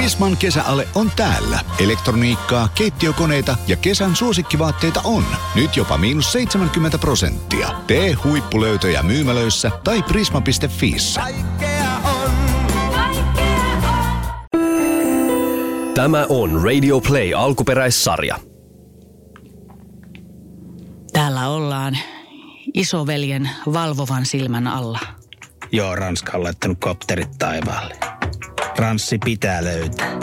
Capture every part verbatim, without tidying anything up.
Prisman kesäale on täällä. Elektroniikkaa, keittiökoneita ja kesän suosikkivaatteita on. Nyt jopa miinus seitsemänkymmentä prosenttia. Tee huippulöytöjä myymälöissä tai prisma piste fiissä. Tämä on Radio Play alkuperäissarja. Täällä ollaan isoveljen valvovan silmän alla. Joo, Ranska on laittanut kopterit taivaalle. Ranssi pitää löytää.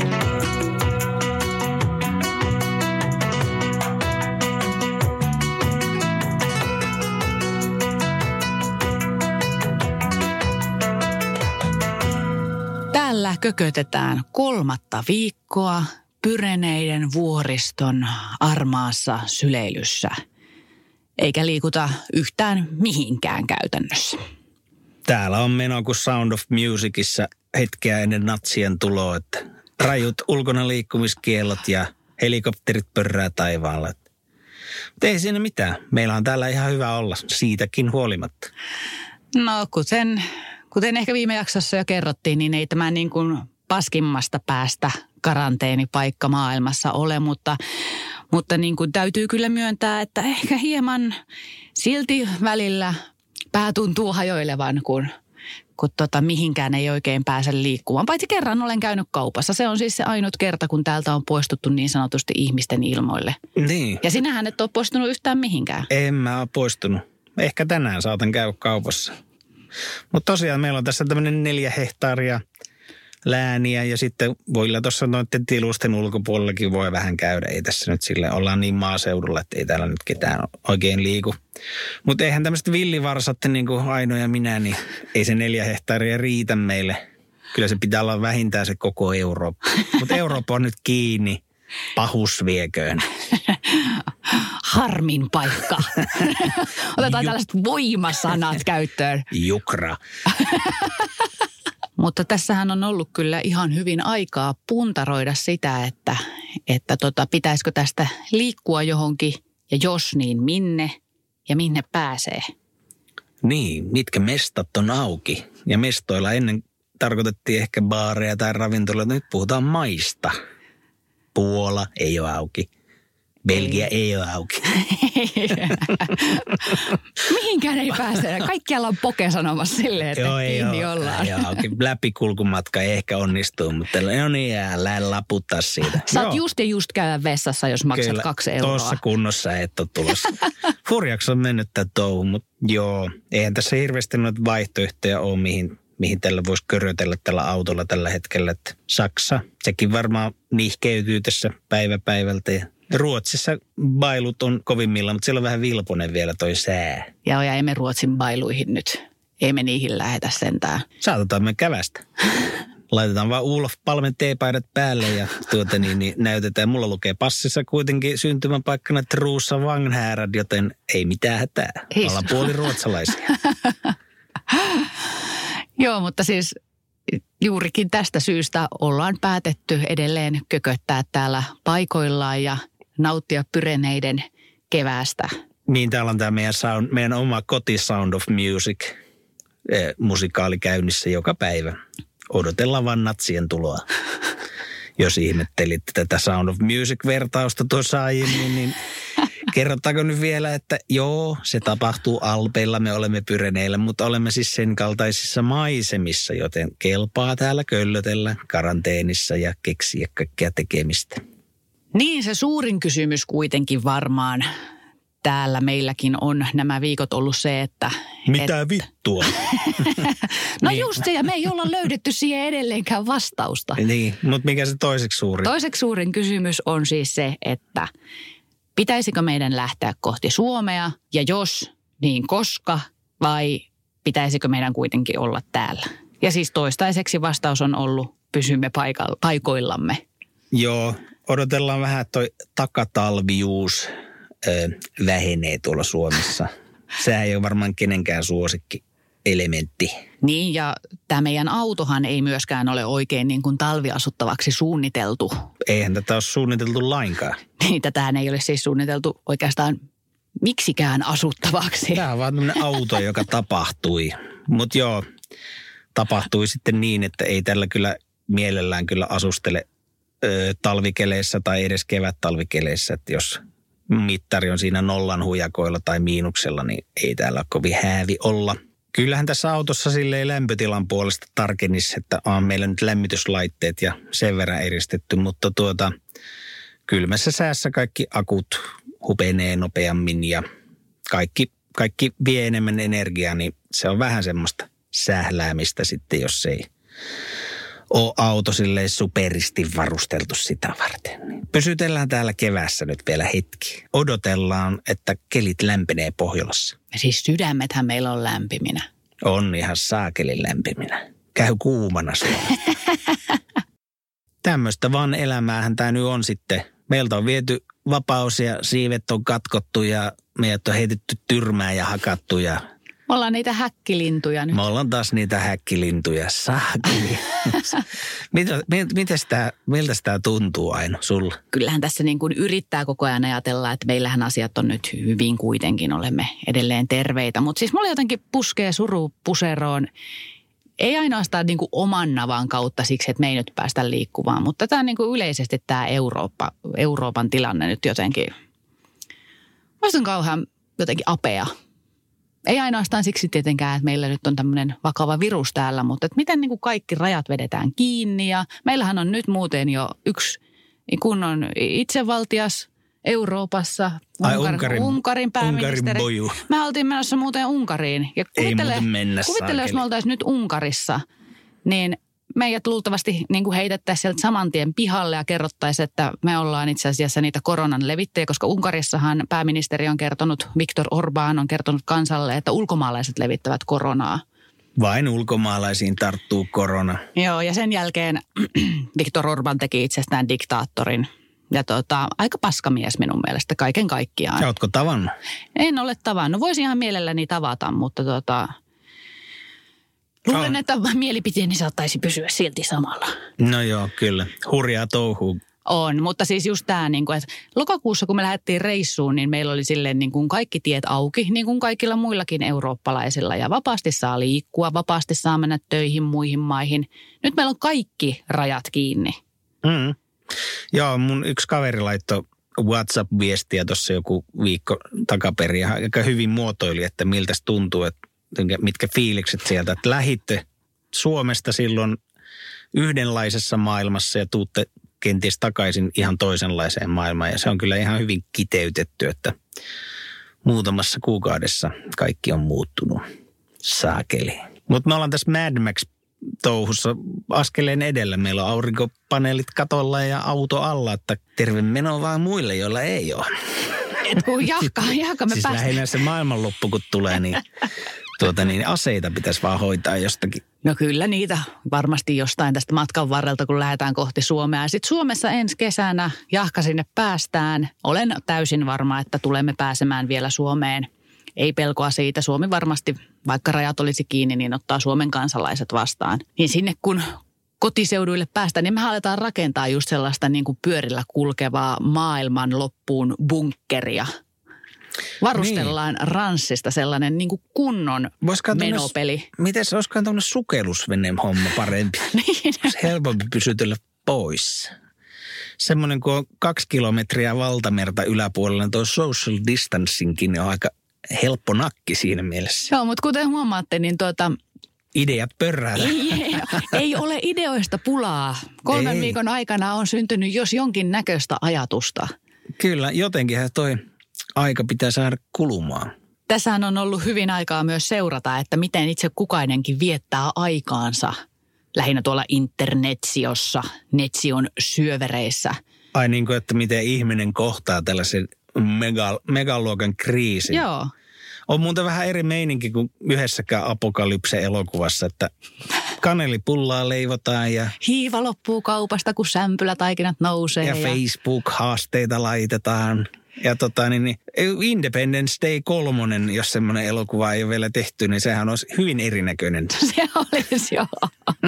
Täällä kökötetään kolmatta viikkoa Pyreneiden vuoriston armaassa syleilyssä. Eikä liikuta yhtään mihinkään käytännössä. Täällä on meno kuin Sound of Musicissa hetkeä ennen natsien tuloa, että rajut ulkona liikkumiskiellot ja helikopterit pörrää taivaalla. Mutta ei siinä mitään. Meillä on täällä ihan hyvä olla siitäkin huolimatta. No kuten, kuten ehkä viime jaksossa jo kerrottiin, niin ei tämä niin kuin paskimmasta päästä karanteenipaikka maailmassa ole, mutta, mutta niin kuin täytyy kyllä myöntää, että ehkä hieman silti välillä pää tuntuu hajoilevan, kun, kun tota, mihinkään ei oikein pääse liikkumaan. Paitsi kerran olen käynyt kaupassa. Se on siis se ainut kerta, kun täältä on poistuttu niin sanotusti ihmisten ilmoille. Niin. Ja sinähän et ole poistunut yhtään mihinkään. En mä ole poistunut. Ehkä tänään saatan käydä kaupassa. Mutta tosiaan meillä on tässä tämmöinen neljä hehtaaria lääniä ja sitten voilla tuossa noiden tilusten ulkopuolellakin voi vähän käydä. Ei tässä nyt sille ollaan niin maaseudulla, että ei täällä nyt ketään oikein liiku. Mutta eihän tämmöiset villivarsat niin kuin Aino ja minä, niin ei se neljä hehtaaria riitä meille. Kyllä se pitää olla vähintään se koko Eurooppa. Mutta Eurooppa on nyt kiinni. Pahus vieköön. Harmin paikka. Otetaan Ju- tällaiset voimasanat käyttöön. Jukra. Mutta tässähän on ollut kyllä ihan hyvin aikaa puntaroida sitä, että, että tota, pitäisikö tästä liikkua johonkin ja jos niin minne ja minne pääsee. Niin, mitkä mestat on auki. Ja mestoilla ennen tarkoitettiin ehkä baareja tai ravintoloita. Nyt puhutaan maista. Puola ei ole auki. Belgia ei, ei ole auki. Mihinkään ei pääse. Kaikkialla on poke sanomassa silleen, että joo, kiinni joo, ollaan. Joo, auki. Läpikulkumatka ei ehkä onnistuu, mutta no niin, älä laputtaa siitä. Saat joo. just ja just käydä vessassa, jos maksat Kyllä, kaksi euroa. Tuossa kunnossa et ole tulossa. Hurjaksi on mennyt tämä touhu, mutta joo, eihän tässä hirveästi noita vaihtoehtoja ole, mihin, mihin tällä voisi körötellä tällä autolla tällä hetkellä. Että Saksa, sekin varmaan nihkeytyy tässä päivä päivältä ja Ruotsissa bailut on kovimmillaan, mutta siellä on vähän vilponen vielä toi sää. Joo, ja emme Ruotsin bailuihin nyt. Ei me niihin lähetä sentään. Saatetaan me kävästä. Laitetaan vaan Olof Palmen teepaidat päälle ja tuota niin, niin näytetään. Mulla lukee passissa kuitenkin syntymäpaikkana Truussa Vagnhärad, joten ei mitään hätää. Ei ollaan puoli ruotsalaisia. Joo, mutta siis juurikin tästä syystä ollaan päätetty edelleen kököttää täällä paikoillaan ja nauttia Pyreneiden keväästä. Niin, täällä on tämä meidän, sound, meidän oma koti Sound of Music eh, musikaali käynnissä joka päivä. Odotellaan vaan natsien tuloa. Jos ihmettelit tätä Sound of Music-vertausta tuossa aiemmin, niin kerrottaako nyt vielä, että joo, se tapahtuu Alpeilla, me olemme Pyreneillä, mutta olemme siis sen kaltaisissa maisemissa, joten kelpaa täällä köllötellä karanteenissa ja keksiä kaikkea tekemistä. Niin, se suurin kysymys kuitenkin varmaan täällä meilläkin on nämä viikot ollut se, että mitä et... vittua? no niin. just se, ja me ei olla löydetty siihen edelleenkään vastausta. Niin, mutta mikä se toiseksi suurin? Toiseksi suurin kysymys on siis se, että pitäisikö meidän lähteä kohti Suomea ja jos, niin koska vai pitäisikö meidän kuitenkin olla täällä? Ja siis toistaiseksi vastaus on ollut pysymme paikalla, paikoillamme. Joo, odotellaan vähän, että toi takatalvijuus ö, vähenee tuolla Suomessa. Sehän ei ole varmaan kenenkään suosikki elementti. Niin, ja tämä meidän autohan ei myöskään ole oikein niin kuin talviasuttavaksi suunniteltu. Eihän tätä ole suunniteltu lainkaan. Niin, tätähän ei ole siis suunniteltu oikeastaan miksikään asuttavaksi. Tämä on vaan tämmöinen auto, joka tapahtui. Mutta joo, tapahtui sitten niin, että ei tällä kyllä mielellään kyllä asustele ö, talvikeleissä tai edes kevättalvikeleissä, että jos mittari on siinä nollan hujakoilla tai miinuksella, niin ei täällä ole kovin häävi olla. Kyllähän tässä autossa silleen lämpötilan puolesta tarkennisi, että on meillä nyt lämmityslaitteet ja sen verran eristetty, mutta tuota kylmässä säässä kaikki akut hupenee nopeammin ja kaikki, kaikki vie enemmän energiaa, niin se on vähän semmoista sähläämistä sitten, jos ei ole auto silleen superisti varusteltu sitä varten. Niin pysytellään täällä keväässä nyt vielä hetki. Odotellaan, että kelit lämpenee Pohjolassa. Ja siis sydämethän meillä on lämpiminä. On ihan saakelin lämpiminä. Käy kuumana sulla. Tämmöistä vaan elämäähän tämä nyt on sitten. Meiltä on viety vapaus ja siivet on katkottu ja meidät on heitetty tyrmään ja hakattu ja me ollaan niitä häkkilintuja nyt. Me ollaan taas niitä häkkilintuja. Saakeli. Mitä, mites tää, miltä tämä tuntuu aina sulla? Kyllähän tässä niin kuin yrittää koko ajan ajatella, että meillähän asiat on nyt hyvin kuitenkin. Olemme edelleen terveitä. Mutta siis mulla jotenkin puskee suru puseroon. Ei ainoastaan niin kuin oman navan kautta siksi, että me ei nyt päästä liikkumaan. Mutta tämä on niin kuin yleisesti tämä Eurooppa, Euroopan tilanne nyt jotenkin. Musta on kauhean jotenkin apea. Ei ainoastaan siksi tietenkään, että meillä nyt on tämmöinen vakava virus täällä, mutta että miten niin kuin kaikki rajat vedetään kiinni. Ja meillähän on nyt muuten jo yksi kunnon itsevaltias Euroopassa, Ai, Unkar, Unkarin, Unkarin pääministeri. Unkarin boju. Me oltiin menossa muuten Unkariin. Ja kuvittele, Ei muuten mennä kuvittele jos me oltaisiin nyt Unkarissa, niin meidät luultavasti niin kuin heitettäisiin sieltä saman tien pihalle ja kerrottaisiin, että me ollaan itse asiassa niitä koronan levittäjiä, koska Unkarissahan pääministeri on kertonut, Viktor Orbán on kertonut kansalle, että ulkomaalaiset levittävät koronaa. Vain ulkomaalaisiin tarttuu korona. Joo, ja sen jälkeen Viktor Orbán teki itsestään diktaattorin. Ja tota, aika paskamies minun mielestä kaiken kaikkiaan. Ja ootko tavannut? En ole tavannut. Voisin ihan mielelläni tavata, mutta tota, luulen, no. että mielipiteeni saattaisi pysyä silti samalla. No joo, kyllä. Hurjaa touhua. On, mutta siis just tämä, niin että lokakuussa kun me lähdettiin reissuun, niin meillä oli silleen niin kuin kaikki tiet auki, niin kuin kaikilla muillakin eurooppalaisilla. Ja vapaasti saa liikkua, vapaasti saa mennä töihin muihin maihin. Nyt meillä on kaikki rajat kiinni. Mm. Joo, mun yksi kaveri laittoi WhatsApp-viestiä tuossa joku viikko takaperin ja aika hyvin muotoili, että miltä se tuntuu, että mitkä fiilikset sieltä. Että lähitte Suomesta silloin yhdenlaisessa maailmassa ja tuutte kenties takaisin ihan toisenlaiseen maailmaan. Ja se on kyllä ihan hyvin kiteytetty, että muutamassa kuukaudessa kaikki on muuttunut. Saakeli. Mutta me ollaan tässä Mad Max touhussa askeleen edellä. Meillä on aurinkopaneelit katolla ja auto alla, että terve meno vaan muille, joilla ei ole. Et kun jahka, jahka me siis päästään. lähinnä se maailmanloppu, kun tulee, niin, tuota, niin aseita pitäisi vaan hoitaa jostakin. No kyllä niitä varmasti jostain tästä matkan varrelta, kun lähdetään kohti Suomea. Sitten Suomessa ensi kesänä jahka sinne päästään. Olen täysin varma, että tulemme pääsemään vielä Suomeen. Ei pelkoa siitä. Suomi varmasti, vaikka rajat olisi kiinni, niin ottaa Suomen kansalaiset vastaan. Niin sinne kun kotiseuduille päästään, niin me aletaan rakentaa just sellaista niin kuin pyörillä kulkevaa maailman loppuun bunkkeria. Varustellaan niin ranssista sellainen niin kuin kunnon menopeli. Miten se olisikaan tämmöinen sukellusveneen homma parempi? Niin. Olisi helpompi pysytellä pois. Semmoinen, kun on kaksi kilometriä valtamerta yläpuolella, niin tuo social distancingkin on aika helppo nakki siinä mielessä. Joo, mutta kuten huomaatte, niin tuota ideat pörräällä. Ei, ei ole ideoista pulaa. Kolmen ei. viikon aikana on syntynyt jos jonkin näköistä ajatusta. Kyllä, jotenkinhän toi aika pitää saada kulumaan. Tässähän on ollut hyvin aikaa myös seurata, että miten itse kukainenkin viettää aikaansa. Lähinnä tuolla internetsiossa, netsion syövereissä. Ai niin kuin, että miten ihminen kohtaa tällaisen mega, megaluokan kriisin. Joo. On muuten vähän eri meininki kuin yhdessäkään apokalypse-elokuvassa, että kanelipullaa leivotaan ja hiiva loppuu kaupasta, kun sämpylätaikinat nousee. Ja, ja Facebook-haasteita laitetaan. Ja tota niin, niin Independence Day kolmonen, jos semmoinen elokuva ei ole vielä tehty, niin sehän olisi hyvin erinäköinen. Se olisi, joo.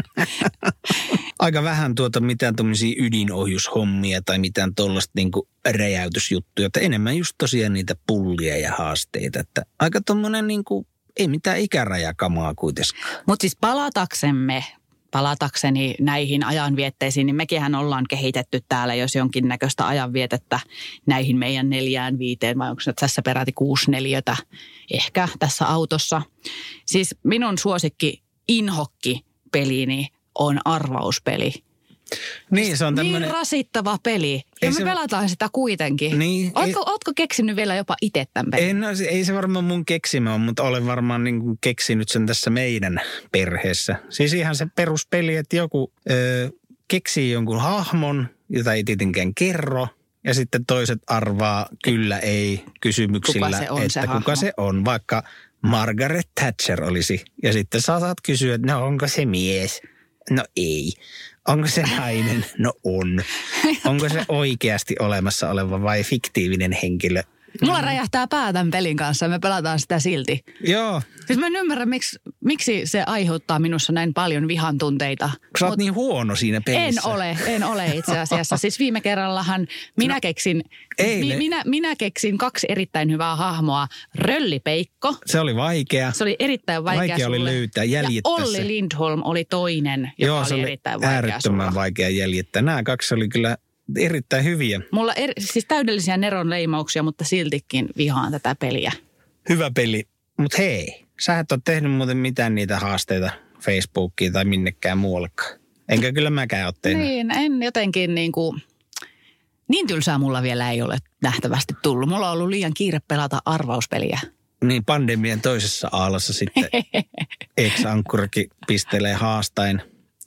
Aika vähän tuota mitään tuommoisia ydinohjushommia tai mitään tuollaista niinku räjäytysjuttuja. Että enemmän just tosiaan niitä pullia ja haasteita. Että aika tuommoinen niinku, ei mitään ikärajakamaa kuitenkaan. Mutta siis palataksemme palatakseni näihin ajanvietteisiin, niin mekinhän ollaan kehitetty täällä jos jonkinnäköistä ajanvietettä näihin meidän neljään viiteen, vai onko se tässä peräti kuusi neliötä ehkä tässä autossa. Siis minun suosikki inhokki-pelini on arvauspeli. Niin, se on tämmöinen... Niin rasittava peli. Ja Ei me se... pelataan sitä kuitenkin. Niin, ootko, ei... ootko keksinyt vielä jopa itse tämän pelin? En, no, ei se varmaan mun keksimä ole, mutta olen varmaan niin kuin keksinyt sen tässä meidän perheessä. Siis ihan se peruspeli, että joku ö, keksii jonkun hahmon, jota ei tietenkään kerro. Ja sitten toiset arvaa kyllä ei kysymyksillä, kuka se on, että se kuka hahmo? se on. Vaikka Margaret Thatcher olisi. Ja sitten sä saat kysyä, että no onko se mies? No ei. Onko se nainen? No on. Onko se oikeasti olemassa oleva vai fiktiivinen henkilö? Mulla räjähtää pää tämän pelin kanssa ja me pelataan sitä silti. Joo. Siis mä en ymmärrä, miksi, miksi se aiheuttaa minussa näin paljon vihan tunteita. Sä oot niin huono siinä pelissä. En ole, en ole itse asiassa. Siis viime kerrallahan minä no, keksin, mi, minä, minä keksin kaksi erittäin hyvää hahmoa. Röllipeikko. Se oli vaikea. Se oli erittäin vaikea, vaikea sulle. oli löytää, jäljittää ja Olli se. Lindholm oli toinen, joka Joo, oli, se oli erittäin vaikea äärettömän sulla. vaikea jäljittää. Nämä kaksi oli kyllä erittäin hyviä. Mulla er, siis täydellisiä neron leimauksia, mutta siltikin vihaan tätä peliä. Hyvä peli. Mutta hei, sä et ole tehnyt muuten mitään niitä haasteita Facebookiin tai minnekään muuallekaan. Enkä kyllä mäkään ole tehnyt. Niin, en jotenkin niin kuin, niin tylsää mulla vielä ei ole nähtävästi tullut. Mulla on ollut liian kiire pelata arvauspeliä. Niin pandemian toisessa aallossa sitten ex-ankkurikin pistelee haastain.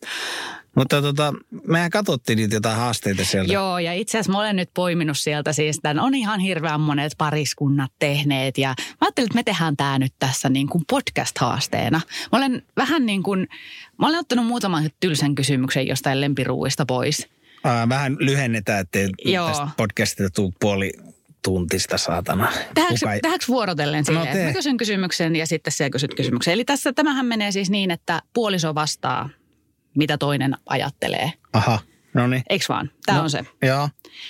Mutta tota, mehän katsottiin niitä jotain haasteita sieltä. Joo, ja itse asiassa mä olen nyt poiminut sieltä siis tämän. On ihan hirveän monet pariskunnat tehneet ja mä ajattelin, että me tehdään tämä nyt tässä niin kuin podcast-haasteena. Mä olen vähän niin kuin, mä olen ottanut muutaman tylsän kysymyksen jostain lempiruuista pois. Ää, vähän lyhennetään, ettei Joo. tästä podcastista tule puoli tuntista saatana. Tehdäänkö, Kuka... tehdäänkö vuorotellen silleen, no että mä kysyn kysymyksen ja sitten sä kysyt kysymyksen. Eli tässä tämähän menee siis niin, että puoliso vastaa, mitä toinen ajattelee. Aha, no niin. Eiks vaan? Tämä no, on se. Joo.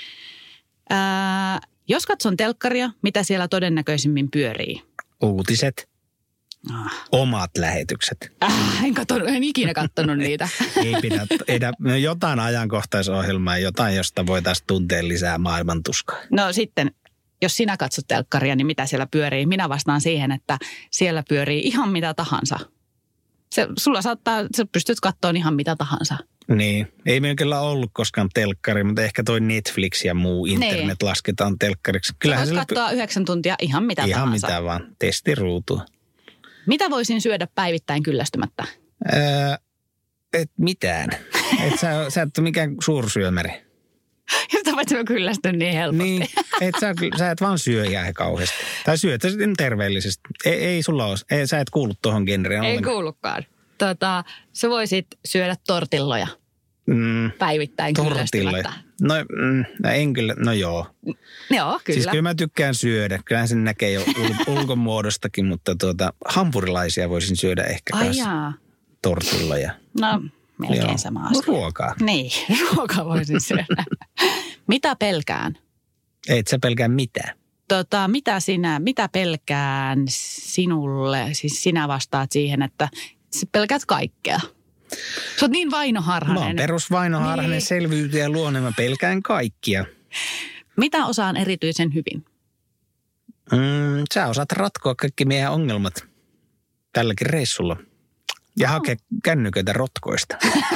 Ää, jos katson telkkaria, mitä siellä todennäköisimmin pyörii? Uutiset. Ah. Omat lähetykset. Äh, en, katsonut, en ikinä katsonut niitä. Ei pidä. Edä, no jotain ajankohtaisohjelmaa, jotain, josta voitaisiin tuntea lisää maailmantuskaa. No sitten, jos sinä katsot telkkaria, niin mitä siellä pyörii? Minä vastaan siihen, että siellä pyörii ihan mitä tahansa. Se, sulla saattaa, sä pystyt katsomaan ihan mitä tahansa. Niin, ei meillä kyllä ollut koskaan telkkari, mutta ehkä toi Netflix ja muu internet niin. lasketaan telkkariksi. Kyllähän sä voit katsoa yhdeksän tuntia ihan mitä ihan tahansa. Ihan mitä vaan, testiruutua. Mitä voisin syödä päivittäin kyllästymättä? Öö, et mitään. Et sä, sä et ole mikään suursyömäri. Josta paitsi mä kyllästyn niin helposti. Niin, et sä, sä et vaan syö ihan kauheasti. Tai syöt terveellisesti. Ei, ei sulla ole, ei, sä et kuulu tuohon genreen. Ei ollenkaan. kuulukaan. Tota, sä voisit syödä tortilloja mm, päivittäin kyllästymättä. No, mm, no en kyllä, no joo. Joo, kyllä. Siis kyllä mä tykkään syödä. Kyllähän sen näkee jo ul- ulkomuodostakin, mutta tuota, hampurilaisia voisin syödä ehkä Ai kanssa. jaa. Tortilloja. No, melkein joo. sama asia. Ruokaa. Niin, ruokaa voisin syödä. Mitä pelkään? Et sä pelkää mitään. Tota, mitä sinä, mitä pelkään sinulle? Siis sinä vastaat siihen, että sä pelkäät kaikkea. Sä oot niin vainoharhainen. Mä oon perusvainoharhainen, niin. Selvyytyjä luonne. Mä pelkään kaikkia. Mitä osaan erityisen hyvin? Mm, sä osaat ratkoa kaikki meidän ongelmat tälläkin reissulla. Ja oh. hakea kännyköitä rotkoista.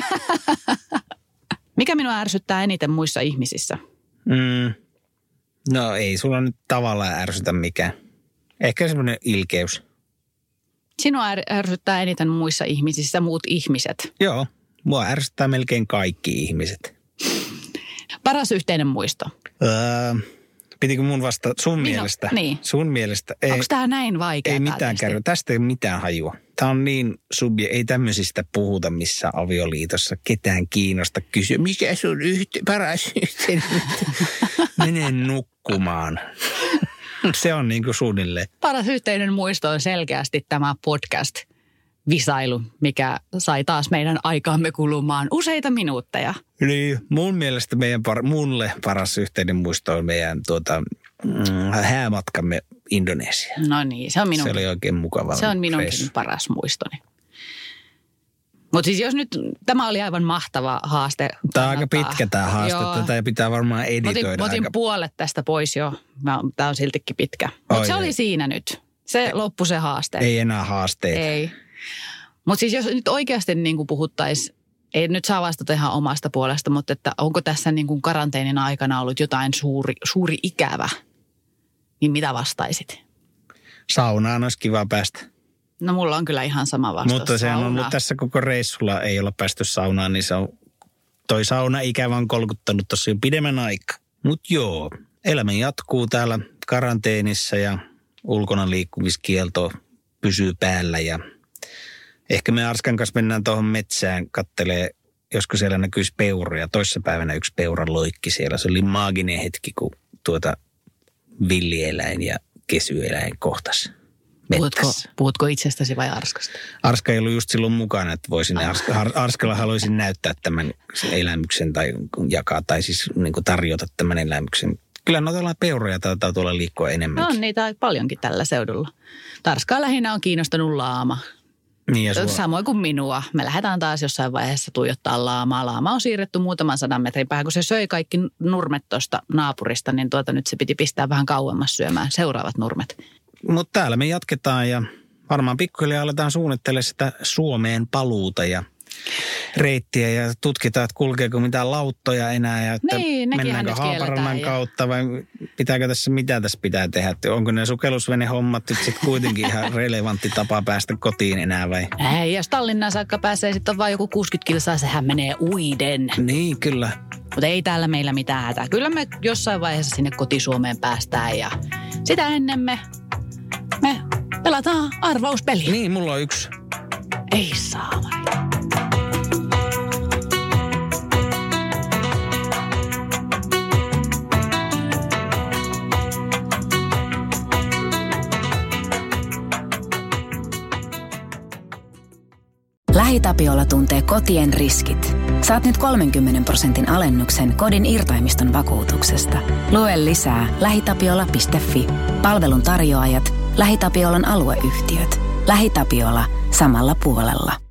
Mikä minua ärsyttää eniten muissa ihmisissä? Mm, no ei sulla nyt tavallaan ärsytä mikään. Ehkä semmoinen ilkeys. Sinua ärsyttää eniten muissa ihmisissä muut ihmiset. Joo, mua ärsyttää melkein kaikki ihmiset. Paras yhteinen muisto. Öö, pitikö mun vastata sun Minun, mielestä? Niin. Sun mielestä. Ei, onko tää näin vaikea? Ei mitään kärryä. Tästä ei ole mitään hajua. Tää on niin subje, ei tämmöisistä puhuta missään avioliitossa. Ketään kiinnosta kysyä, mikä sun yhte, paras yhteinen? Mene nukkumaan. Se on niin kuin suunnilleen. Paras yhteinen muisto on selkeästi tämä podcast-visailu, mikä sai taas meidän aikaamme kulumaan useita minuutteja. Niin, mun mielestä meidän par, mulle paras yhteinen muisto on meidän tuota, mm, häämatkamme Indonesiaan. No niin, se on minunkin. Se oli oikein mukava. Se on minunkin reissu. paras muistoni. Mutta siis jos nyt, tämä oli aivan mahtava haaste. Tämä on aika pitkä tämä haaste, joo. Tätä pitää varmaan editoida. Mä otin, otin aika... puolet tästä pois jo, tämä on siltikin pitkä. Mutta se oli siinä nyt, se loppui se haaste. Ei enää haasteita. Ei, mutta siis jos nyt oikeasti niin kuin puhuttaisiin, ei nyt saa vastata ihan omasta puolesta, mutta että onko tässä niin kuin karanteenin aikana ollut jotain suuri, suuri ikävä, niin mitä vastaisit? Saunaan olisi kiva päästä. No mulla on kyllä ihan sama vastaus. Mutta se on ollut tässä koko reissulla, ei olla päästy saunaan, niin se on, toi sauna-ikävä on kolkuttanut tossa jo pidemmän aikaa. Mutta joo, elämä jatkuu täällä karanteenissa ja ulkona liikkumiskielto pysyy päällä ja ehkä me Arskan kanssa mennään tuohon metsään kattelee, josko siellä näkyisi peuroja. Toissapäivänä yksi peura loikki siellä. Se oli maaginen hetki, kun tuota villieläin ja kesyeläin kohtas puhutko, puhutko itsestäsi vai Arskasta? Arska ei ollut just silloin mukana, että voisin ah. Arska, Arskalla haluaisin näyttää tämän elämyksen tai jakaa tai siis niin kuin tarjota tämän elämyksen. Kyllä noita peuroja taitaa tuolla liikkua enemmänkin. No niitä paljonkin tällä seudulla. Arskaa lähinnä on kiinnostanut laama. Niin samoin kuin minua. Me lähdetään taas jossain vaiheessa tuijottaa laamaa. Laama on siirretty muutaman sadan metrin päähän, kun se söi kaikki nurmet tuosta naapurista, niin tuota nyt se piti pistää vähän kauemmas syömään seuraavat nurmet. Mutta täällä me jatketaan ja varmaan pikkuhiljaa aletaan suunnittelemaan sitä Suomeen paluuta ja reittiä ja tutkitaan, että kulkeeko mitään lauttoja enää ja että niin, mennäänkö Haaparannan kautta vai pitääkö tässä, mitä tässä pitää tehdä. Että onko ne sukellusvenehommat nyt sitten kuitenkin ihan relevantti tapa päästä kotiin enää vai? Ei, jos Tallinnaan saakka pääsee, sitten on vain joku kuusikymmentä kilsaa, sehän menee uiden. Niin, kyllä. Mutta ei täällä meillä mitään hätää. Kyllä me jossain vaiheessa sinne koti-Suomeen päästään ja sitä ennen me, me pelataan arvauspeliä. Niin, mulla on yksi. Ei saa. LähiTapiola tuntee kotien riskit. Saat nyt kolmenkymmenen prosentin alennuksen kodin irtaimiston vakuutuksesta. Lue lisää lähitapiola piste fi. Palvelun tarjoajat, LähiTapiolan alueyhtiöt. LähiTapiola samalla puolella.